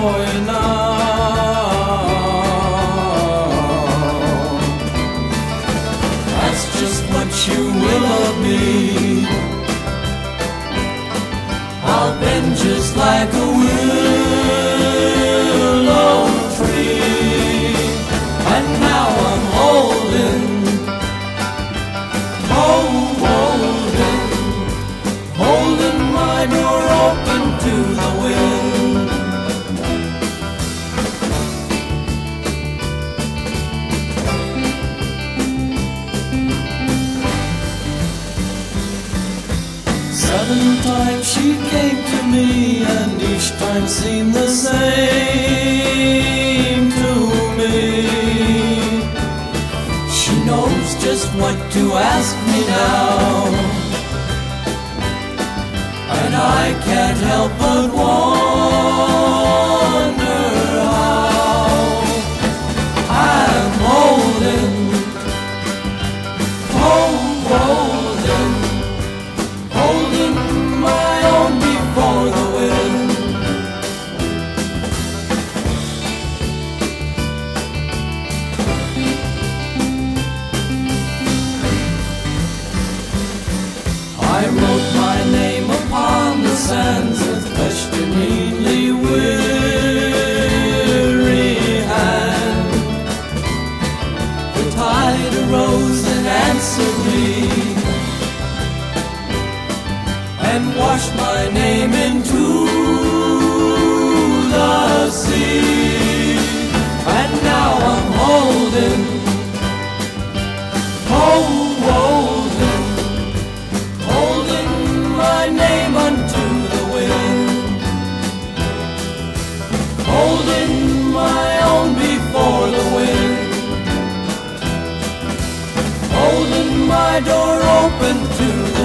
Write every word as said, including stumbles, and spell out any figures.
for you now. That's just what you will of me. I'll bend just like a willow tree. And now I'm holding, oh, holding, holding my door open to the wind. Seven times she came to me, and each time seemed the same to me. She knows just what to ask me now, and I can't help but wonder how. I'm holding, oh, holding, holding my own before the wind. I wrote my name upon the sands with questioningly weary hand. The tide arose and answered me, and washed my name into the sea. And now I'm holding, oh, holding, holding my name unto the wind, holding my own before the wind, holding my door open to the